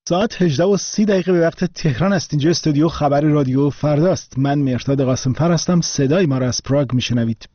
ساعت 18:30 به وقت تهران است. اینجا استودیو خبر رادیو فرداست. من مهرداد قاسم‌فر هستم. صدای ما را از پراگ میشنوید.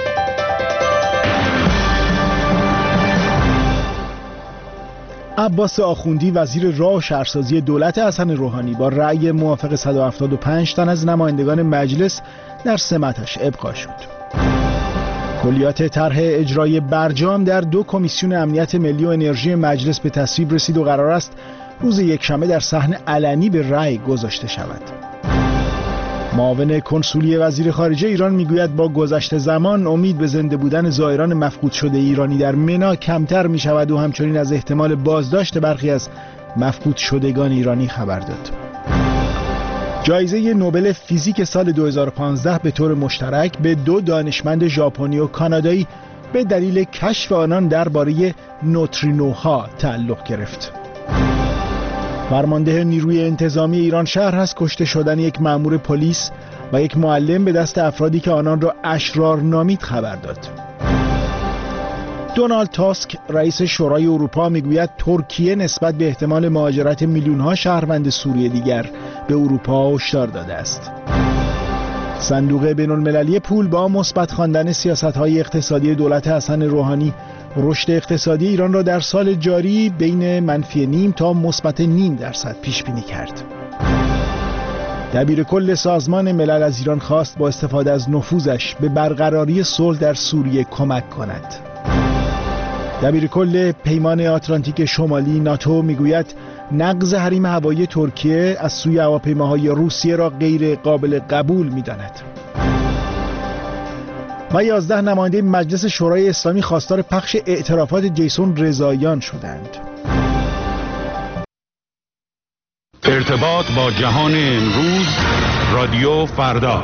عباس آخوندی وزیر راه و شهرسازی دولت حسن روحانی با رأی موافق 175 تن از نمایندگان مجلس در سمتش ابقا شد. کلیات طرح اجرای برجام در 2 کمیسیون امنیت ملی و انرژی مجلس به تصویب رسید و قرار است روز یکشنبه در صحن علنی به رأی گذاشته شود. معاون کنسولی وزیر خارجه ایران میگوید با گذشت زمان امید به زنده بودن زائران مفقود شده ایرانی در منا کمتر می شود و همچنین از احتمال بازداشت برخی از مفقود شدگان ایرانی خبر داد. جایزه نوبل فیزیک سال 2015 به طور مشترک به 2 دانشمند ژاپنی و کانادایی به دلیل کشف آنان درباره نوترینوها تعلق گرفت. فرمانده نیروی انتظامی ایران شهر است کشته شدن یک مأمور پلیس و یک معلم به دست افرادی که آنان را اشرار نامید خبر داد. دونالد تاسک رئیس شورای اروپا میگوید ترکیه نسبت به احتمال مهاجرت میلیون‌ها شهروند سوریه دیگر به اروپا هشدار داده است. صندوق بین‌المللی پول با مثبت خواندن سیاست‌های اقتصادی دولت حسن روحانی رشد اقتصادی ایران را در سال جاری بین -0.5 تا -0.5% پیش بینی کرد. دبیرکل سازمان ملل از ایران خواست با استفاده از نفوذش به برقراری صلح در سوریه کمک کند. دبیرکل پیمان آتلانتیک شمالی ناتو میگوید نقض حریم هوایی ترکیه از سوی هواپیماهای روسیه را غیر قابل قبول می‌داند. و 11 نماینده مجلس شورای اسلامی خواستار پخش اعترافات جیسون رضاییان شدند. ارتباط با جهان امروز، رادیو فردا.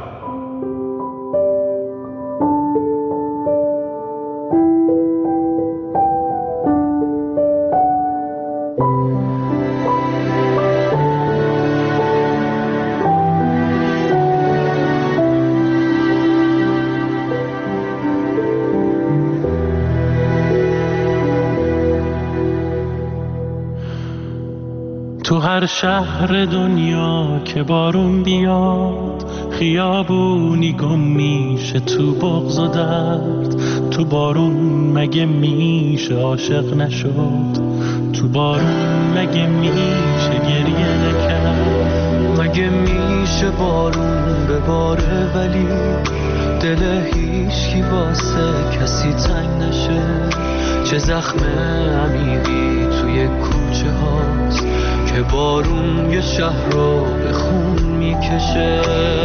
تو هر شهر دنیا که بارون بیاد خیابونی گم میشه تو بغض و درد. تو بارون مگه میشه عاشق نشد؟ تو بارون مگه میشه گریه نکرد؟ مگه میشه بارون بباره ولی دل هیچکی واسه کسی تنگ نشه؟ چه زخم عمیقی توی کوچه هاست که بارون یه شهر رو به خون میکشه.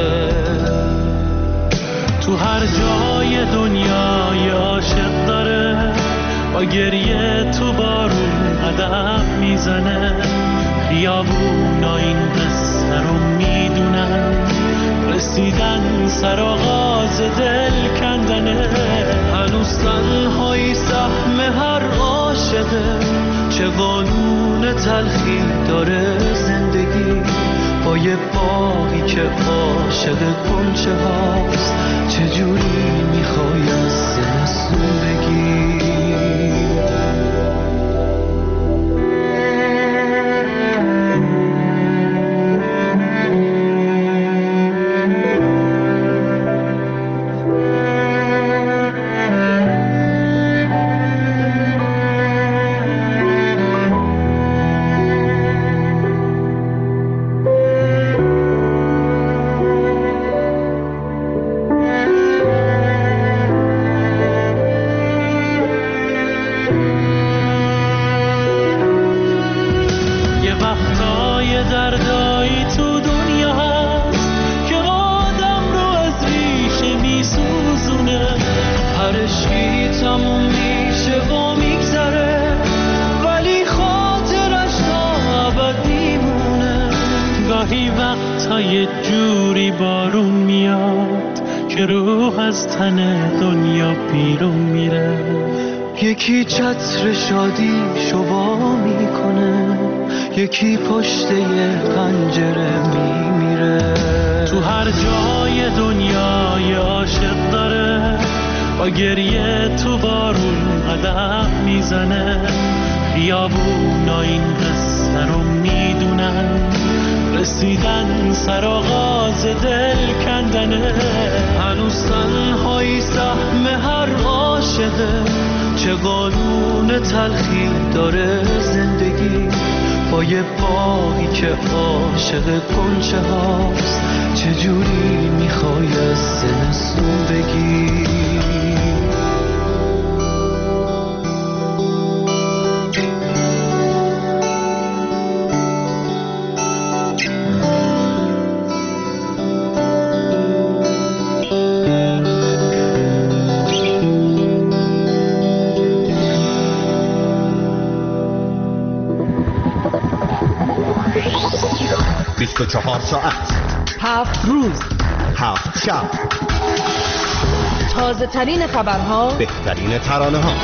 تو هر جای دنیا یه عاشق داره با گریه تو بارون قدم میزنه. خیابونا این قصه رو میدونن، رسیدن سر آغاز دل کندنه. هنوز تنهایی سهم هر عاشقه، چه قانون تلخی داره زندگی با یه باقی که عاشق گنچه هاست. چجوری میخوای از زمستون بگی؟ گاهی وقتا یه جوری بارون میاد که روح از تن دنیا بیرون میره. یکی چتر شادی شوا میکنه، یکی پشت یه پنجره میمیره. تو هر جای دنیا یه عاشق داره با گریه تو بارون قدم میزنه. خیابونا این قصه رو سرآغاز دل کندنه. هنوز تنهایی سهم هر عاشقه، چه قانون تلخی داره زندگی با یه باغی که عاشق گنچه هاست. چجوری میخوای از زمستون بگی؟ تو 4 ساعت 7 روز 7 شب، تازه ترین خبرها، بهترین ترانه ها.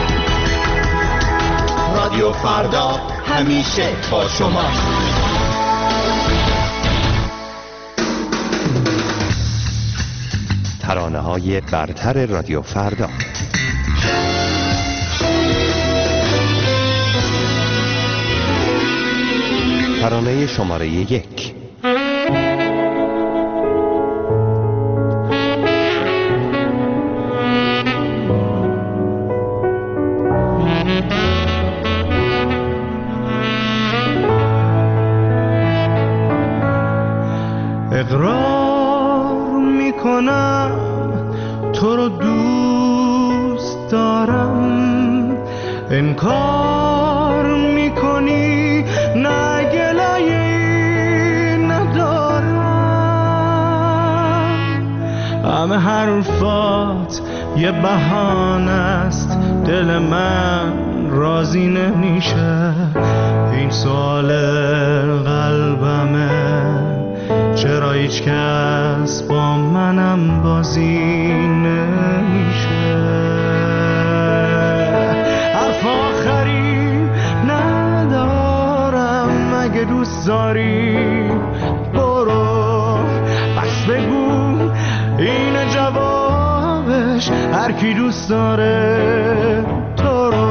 رادیو فردا همیشه با شما. ترانه های برتر رادیو فردا. ترانه شماره 1. اقرار میکنم تو رو دوست دارم، انکار میکنی نه گله‌ای ندارم. همه حرفات یه بهانه است، دل من راضی نمیشه. این سوال قلبمه، چرا هیچ کس با منم بازی نمیشه. حرف آخری ندارم، اگه دوست داری برو، بس بگو این جوابش، هر کی دوست داره تو رو.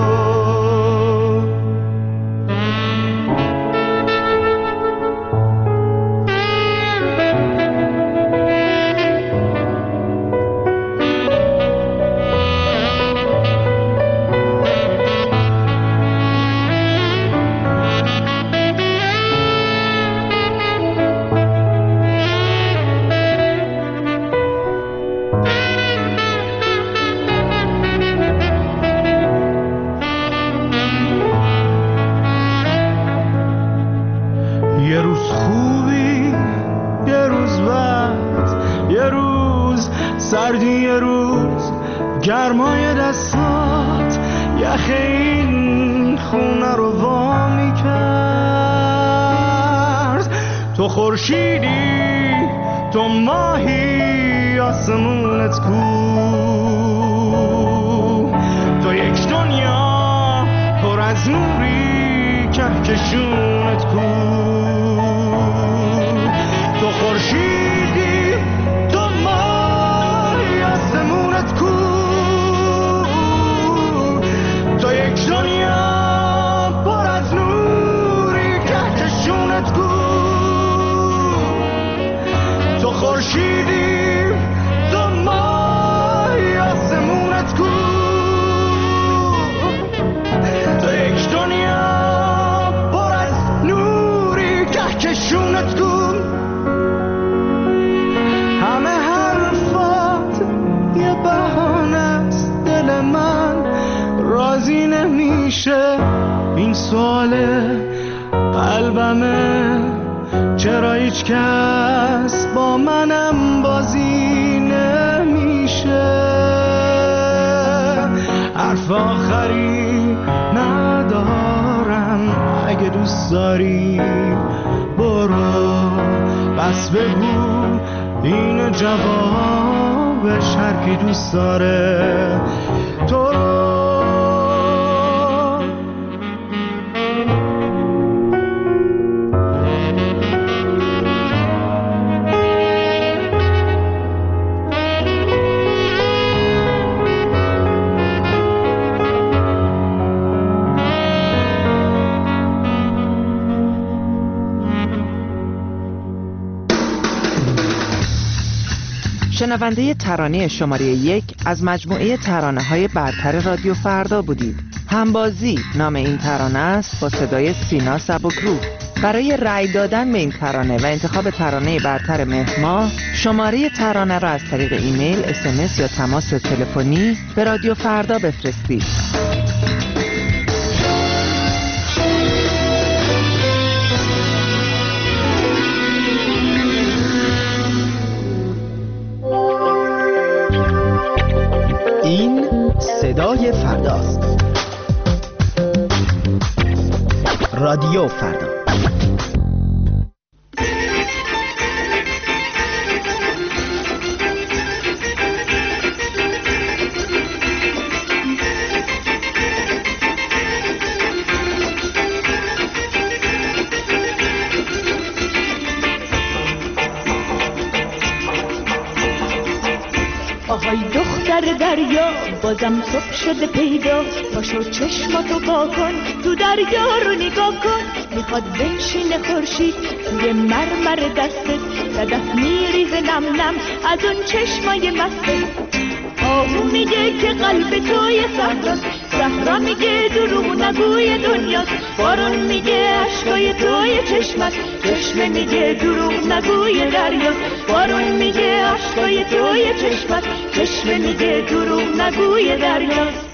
یه روز خوبی، یه روز بد، یه روز سردی، یه روز گرمای دستات یخ این خونه رو وا میکرد. تو خورشیدی، تو ماهی، آسمونت کو، تو یک دنیا پر از نوری، کهکشونت کو. تو خورشیدی، تو ماهی، آسمونت کو، تو یک دنیا پر از نوری، کهکشونت کو. تو خورشیدی، تو ماهی، آسمونت کو، تو یک دنیا پر از نوری، کهکشونت کو. همه حرفات یه بهانه است، دل من راضی نمیشه. این سوال قلبمه، چرا هیچ کس با منم بازی نمیشه. حرف آخری ندارم، اگه دوست داری برو، بس بگو این جوابش، هر کی دوست داره تو رو. شنونده ترانه شماره 1 از مجموعه ترانه‌های برتر رادیو فردا بودید. همبازی نام این ترانه است با صدای سینا سبکرو. برای رأی دادن به این ترانه و انتخاب ترانه برتر مهر ماه، شماره ترانه را از طریق ایمیل، SMS یا تماس تلفنی به رادیو فردا بفرستید. این صدای فرداست. رادیو فردا. آهای دختر دریا بازم صبح شده پیدا، پاشو چشماتو وا کن تو دریا رو نگاه کن. میخواد بنشینه خورشید توی مرمر دستت، صدف میریزه نم نم از اون چشمای مستت. آهو میگه که قلب توی صحراست، صحرا میگه دروغ نگوی دنیاست. بارون میگه عشقای توی چشمت، چشمه میگه دروغ نگوی دریاست. بارون میگه عشقای توی چشمت، چشمه میگه دروغ نگوی دریاست.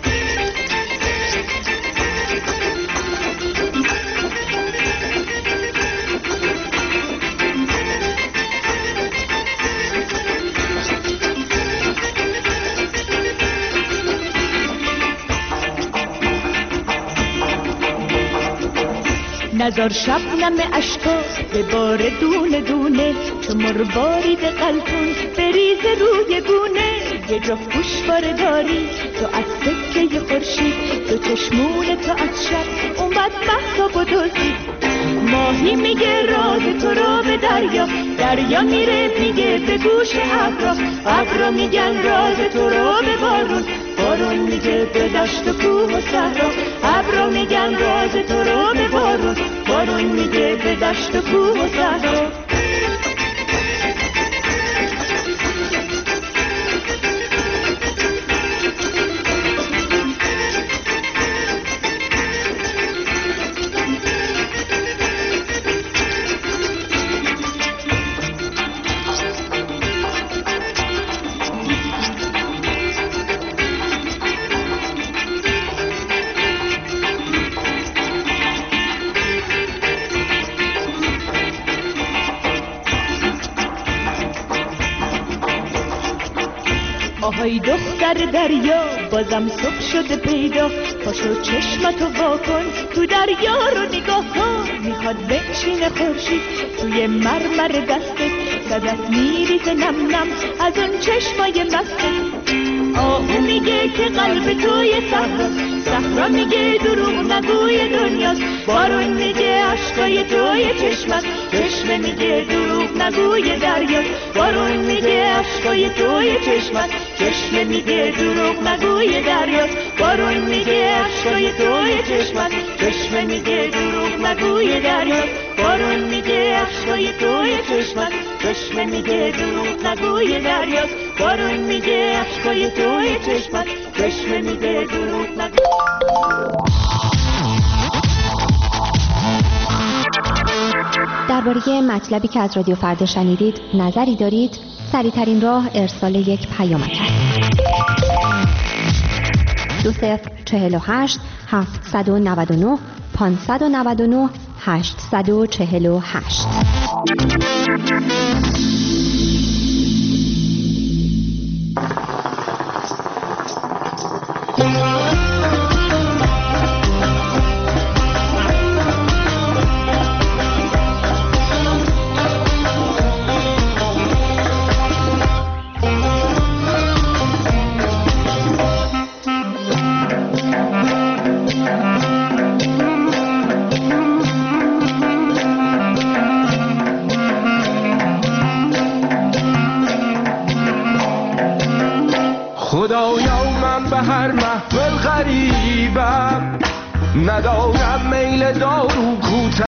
نزار شبنم اشکا به بار دونه دونه، چو مروارید قلبون بریزه روی گونه. یه جا گوشواره داری تو از سکه خورشید، تو چشمون تو از شب اومد مهتاب و دزدید. ماهی میگه راز تو را به دریا، دریا میره میگه به گوش ابرا، ابرا میگن راز تو را به بارون، بارون میگه به دشت و کوه و صحرا. ابرا میگن راز تو را به بارون، بارون میگه به دشت و کوه و صحرا. آهای دختر دریا بازم صبح شده پیدا، پاشو چشمتو وا کن تو دریا رو نگاه کن. میخواد بنشینه خورشید توی مرمر دستت، صدف میریزه نم نم از اون چشمای مستت. آهو میگه که قلب توی صحراست، صحرا میگه دروغ نگوی دنیاست. بارون میگه عشقای توی چشمت، چشمه میگه دروغ نگوی دریاست. بارون میگه عشقای توی چشمت، چشمه میگه دروغ نگوی دریاست. بارون میگه عشقای توی چشمت، چشمه میگه دروغ نگوی دریاست. بارون میگه عشقای توی چشمت، چشمه میگه دروغ نگوی دریاست. بارون میگه عشقای توی چشمت، چشمه میگه دروغ نگوی. درباره مطلبی که از رادیو فردا شنیدید نظری دارید؟ سریع‌ترین راه ارسال یک پیامک است. 2048 799 599 848. ندارم میل دارو کوته